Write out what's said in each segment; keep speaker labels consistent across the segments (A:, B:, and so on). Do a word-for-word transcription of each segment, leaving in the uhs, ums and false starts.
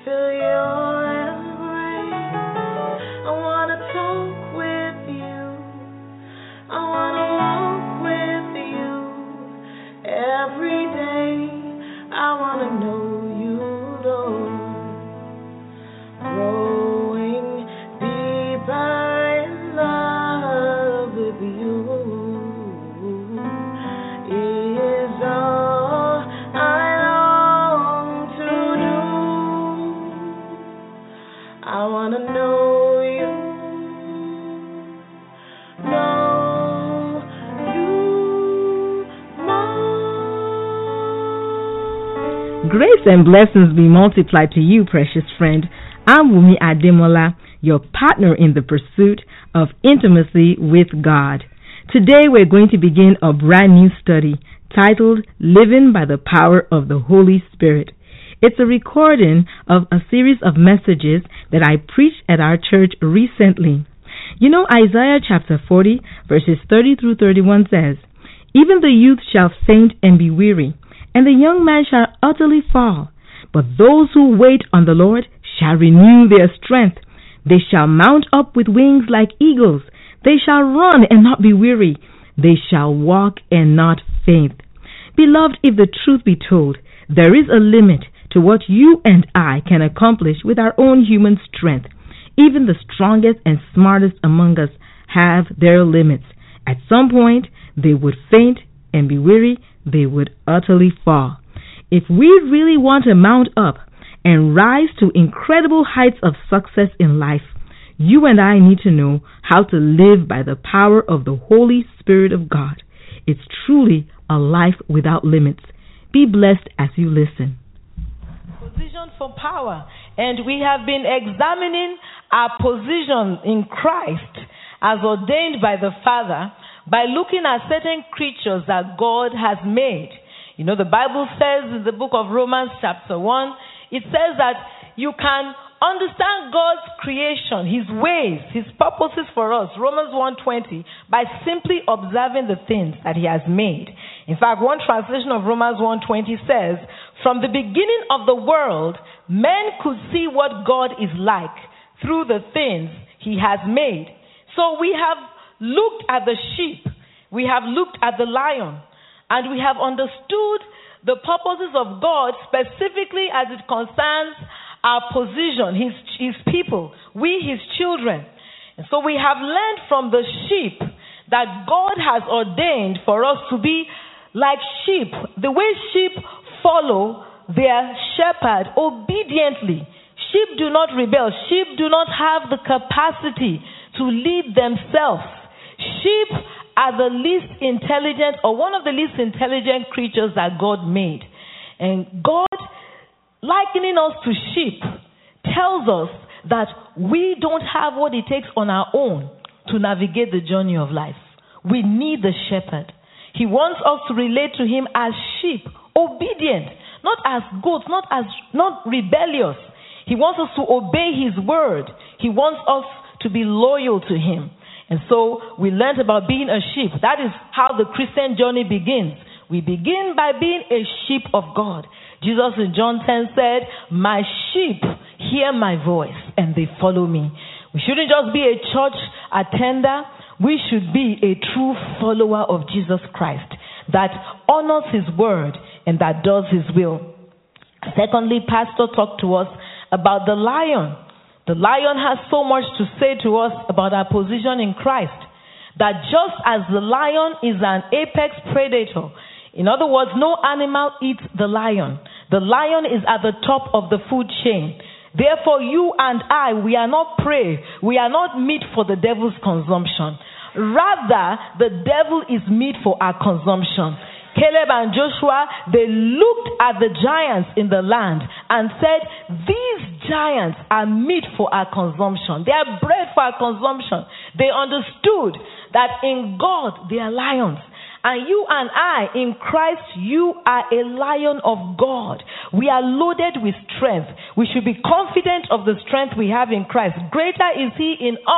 A: feel your embrace. I wanna talk with you. I wanna walk with you every day. I wanna know you, Lord. Growing deeper in love with you is all I long to do. I wanna know you, know you more.
B: Grace and blessings be multiplied to you, precious friend. I'm Wumi Ademola, your partner in the pursuit of intimacy with God. Today we're going to begin a brand new study titled Living by the Power of the Holy Spirit. It's a recording of a series of messages that I preached at our church recently. You know, Isaiah chapter forty, verses thirty through thirty-one says, "Even the youth shall faint and be weary, and the young man shall utterly fall. But those who wait on the Lord shall renew their strength. They shall mount up with wings like eagles. They shall run and not be weary. They shall walk and not faint." Beloved, if the truth be told, there is a limit to what you and I can accomplish with our own human strength. Even the strongest and smartest among us have their limits. At some point, they would faint and be weary. They would utterly fall. If we really want to mount up and rise to incredible heights of success in life, you and I need to know how to live by the power of the Holy Spirit of God. It's truly a life without limits. Be blessed as you listen.
A: Position for power. And we have been examining our position in Christ as ordained by the Father by looking at certain creatures that God has made. You know, the Bible says in the book of Romans chapter one, it says that you can understand God's creation, His ways, His purposes for us, Romans one twenty, by simply observing the things that He has made. In fact, one translation of Romans one twenty says, "From the beginning of the world, men could see what God is like through the things He has made." So we have looked at the sheep, we have looked at the lion, and we have understood the purposes of God specifically as it concerns our position, his, his people, we His children. And so we have learned from the sheep that God has ordained for us to be like sheep. The way sheep follow their shepherd obediently. Sheep do not rebel. Sheep do not have the capacity to lead themselves. Sheep are the least intelligent, or one of the least intelligent creatures that God made. And God, likening us to sheep, tells us that we don't have what it takes on our own to navigate the journey of life. We need the shepherd. He wants us to relate to Him as sheep, obedient, not as goats, not as not rebellious. He wants us to obey His word. He wants us to be loyal to Him. And so we learned about being a sheep. That is how the Christian journey begins. We begin by being a sheep of God. Jesus in John ten said, "My sheep hear my voice and they follow me." We shouldn't just be a church attender. We should be a true follower of Jesus Christ that honors His word and that does His will. Secondly, Pastor talked to us about the lion. The lion has so much to say to us about our position in Christ. That just as the lion is an apex predator, in other words, no animal eats the lion. The lion is at the top of the food chain. Therefore, you and I, we are not prey. We are not meat for the devil's consumption. Rather, the devil is meat for our consumption. Caleb and Joshua, they looked at the giants in the land and said, "These giants are meat for our consumption. They are bread for our consumption." They understood that in God, they are lions. And you and I, in Christ, you are a lion of God. We are loaded with strength. We should be confident of the strength we have in Christ. Greater is He in us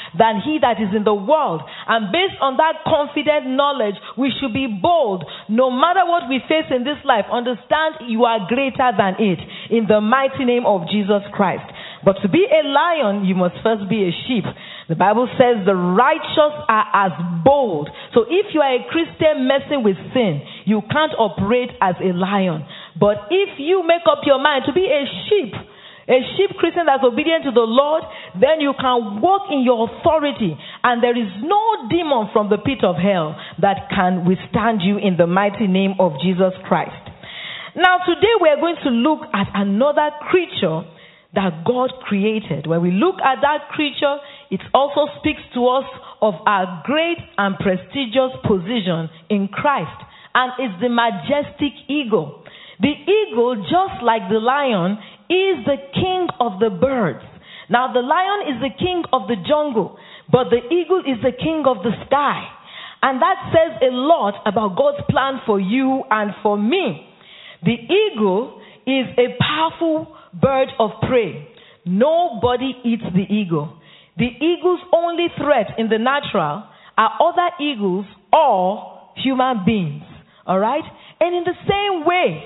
A: than he that is in the world. And based on that confident knowledge, we should be bold. No matter what we face in this life, understand you are greater than it in the mighty name of Jesus Christ. But to be a lion, you must first be a sheep. The Bible says the righteous are as bold. So if you are a Christian messing with sin, you can't operate as a lion. But if you make up your mind to be a sheep, a sheep Christian that's obedient to the Lord, then you can walk in your authority. And there is no demon from the pit of hell that can withstand you in the mighty name of Jesus Christ. Now today we are going to look at another creature that God created. When we look at that creature, it also speaks to us of our great and prestigious position in Christ. And it's the majestic eagle. The eagle, just like the lion, is the king of the birds. Now the lion is the king of the jungle, but the eagle is the king of the sky. And that says a lot about God's plan for you and for me. The eagle is a powerful bird of prey. Nobody eats the eagle. The eagle's only threat in the natural are other eagles or human beings. All right? And in the same way,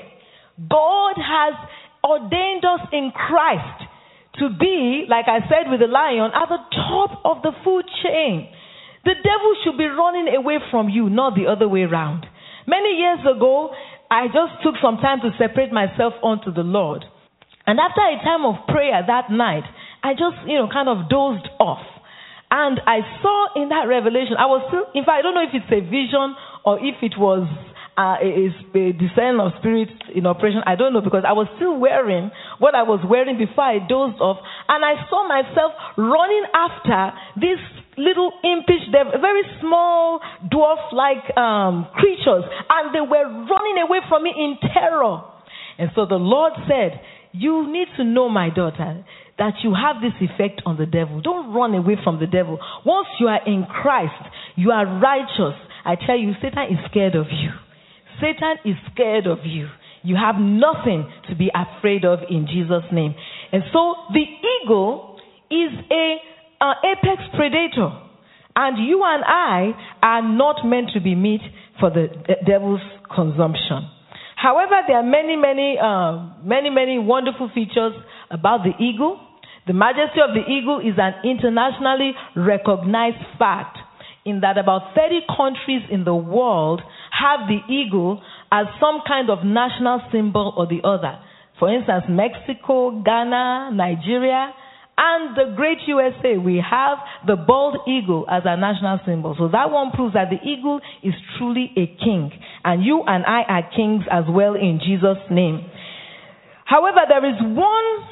A: God has ordained us in Christ to be, like I said with the lion, at the top of the food chain. The devil should be running away from you, not the other way around. Many years ago, I just took some time to separate myself unto the Lord. And after a time of prayer that night, I just, you know, kind of dozed off. And I saw in that revelation, I was still, in fact, I don't know if it's a vision or if it was uh, a, a descent of spirit in operation. I don't know, because I was still wearing what I was wearing before I dozed off. And I saw myself running after this little impish, they're very small, dwarf-like um, creatures. And they were running away from me in terror. And so the Lord said, you need to know, my daughter, that you have this effect on the devil. Don't run away from the devil. Once you are in Christ, you are righteous. I tell you, Satan is scared of you. Satan is scared of you. You have nothing to be afraid of in Jesus' name. And so the eagle is a uh, apex predator. And you and I are not meant to be meat for the de- devil's consumption. However, there are many, many, uh, many, many wonderful features about the eagle. The majesty of the eagle is an internationally recognized fact in that about thirty countries in the world have the eagle as some kind of national symbol or the other. For instance, Mexico, Ghana, Nigeria, and the great U S A, we have the bald eagle as our national symbol. So that one proves that the eagle is truly a king. And you and I are kings as well in Jesus' name. However, there is one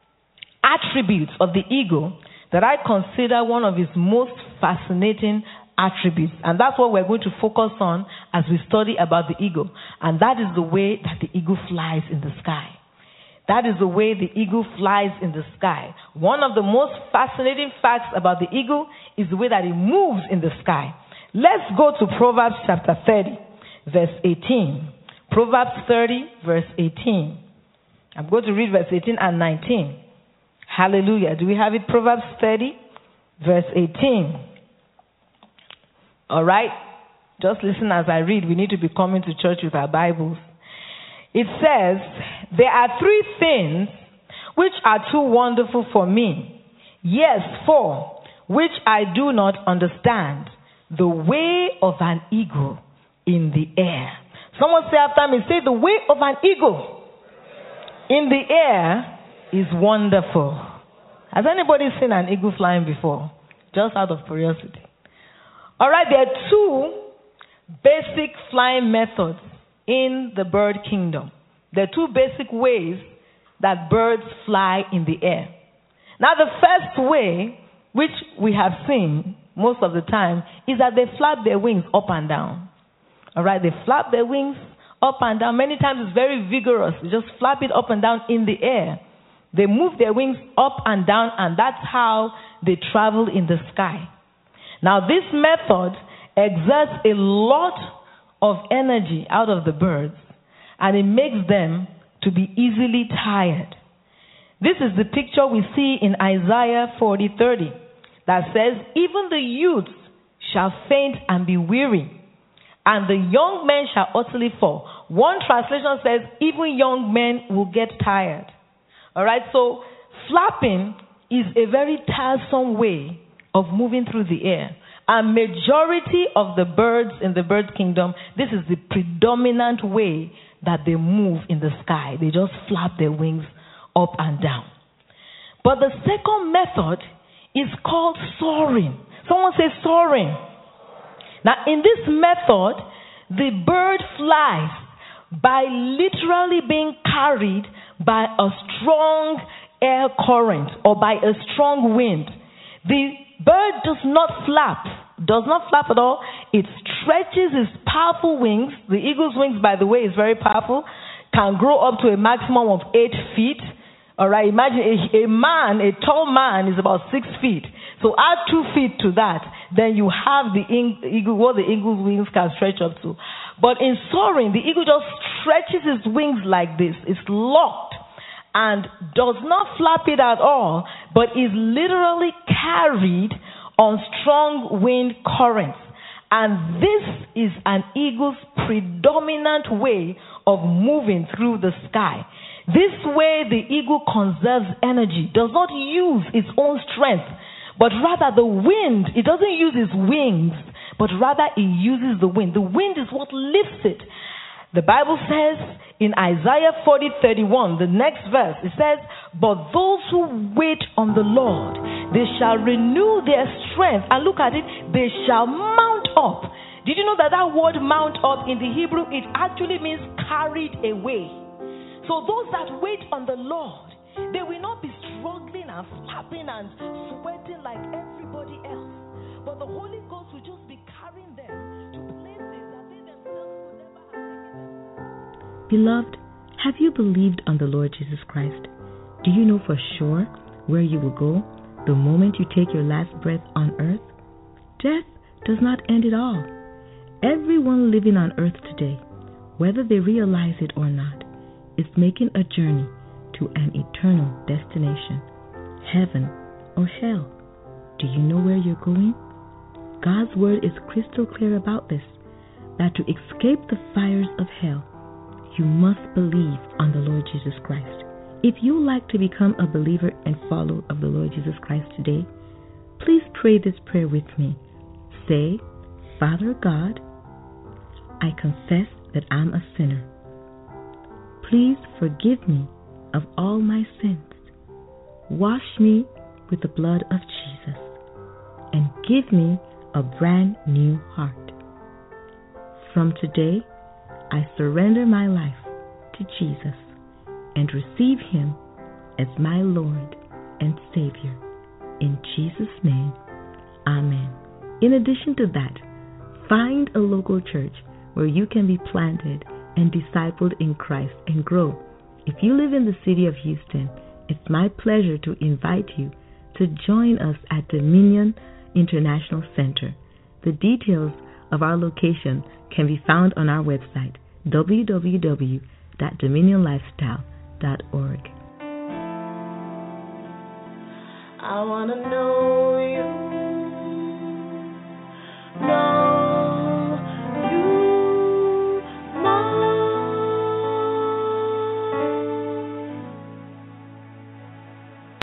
A: attribute of the eagle that I consider one of its most fascinating attributes. And that's what we're going to focus on as we study about the eagle. And that is the way that the eagle flies in the sky. That is the way the eagle flies in the sky. One of the most fascinating facts about the eagle is the way that it moves in the sky. Let's go to Proverbs chapter thirty, verse eighteen. Proverbs thirty, verse eighteen. I'm going to read verse eighteen and nineteen. Hallelujah. Do we have it? Proverbs thirty, verse eighteen. All right. Just listen as I read. We need to be coming to church with our Bibles. It says, there are three things which are too wonderful for me. Yes, four, which I do not understand. The way of an eagle in the air. Someone say after me, say, the way of an eagle in the air is wonderful. Has anybody seen an eagle flying before? Just out of curiosity. All right, there are two basic flying methods in the bird kingdom. There are two basic ways that birds fly in the air. Now, the first way, which we have seen most of the time, is that they flap their wings up and down. All right, they flap their wings up and down. Many times it's very vigorous. They just flap it up and down in the air. They move their wings up and down, and that's how they travel in the sky. Now, this method exerts a lot of energy out of the birds, and it makes them to be easily tired. This is the picture we see in Isaiah forty thirty. that says, even the youths shall faint and be weary, and the young men shall utterly fall. One translation says, even young men will get tired. All right, so flapping is a very tiresome way of moving through the air. And majority of the birds in the bird kingdom, this is the predominant way that they move in the sky. They just flap their wings up and down. But the second method is called soaring. Someone say soaring. Now, in this method, the bird flies by literally being carried by a strong air current or by a strong wind. The bird does not flap, does not flap at all. It stretches its powerful wings. The eagle's wings, by the way, is very powerful, can grow up to a maximum of eight feet. All right, imagine a, a man, a tall man is about six feet. So add two feet to that, then you have the eagle, what the eagle's wings can stretch up to. But in soaring, the eagle just stretches its wings like this. It's locked and does not flap it at all, but is literally carried on strong wind currents. And this is an eagle's predominant way of moving through the sky. This way, the eagle conserves energy, does not use its own strength, but rather the wind. It doesn't use its wings, but rather it uses the wind. The wind is what lifts it. The Bible says in Isaiah forty thirty-one, the next verse, it says, but those who wait on the Lord, they shall renew their strength. And look at it, they shall mount up. Did you know that that word mount up in the Hebrew, it actually means carried away. So those that wait on the Lord, they will not be struggling and flapping and sweating like everybody else. But the Holy Ghost will just be carrying them to places that they themselves would never have taken.
B: Beloved, have you believed on the Lord Jesus Christ? Do you know for sure where you will go the moment you take your last breath on earth? Death does not end at all. Everyone living on earth today, whether they realize it or not, is making a journey to an eternal destination, heaven or hell. Do you know where you're going? God's word is crystal clear about this, that to escape the fires of hell, you must believe on the Lord Jesus Christ. If you like to become a believer and follower of the Lord Jesus Christ today, please pray this prayer with me. Say, Father God, I confess that I'm a sinner. Please forgive me of all my sins. Wash me with the blood of Jesus and give me a brand new heart. From today, I surrender my life to Jesus and receive Him as my Lord and Savior. In Jesus' name, Amen. In addition to that, find a local church where you can be planted and discipled in Christ and grow. If you live in the city of Houston, it's my pleasure to invite you to join us at Dominion International Center. The details of our location can be found on our website, w w w dot dominion lifestyle dot org.
C: I want to know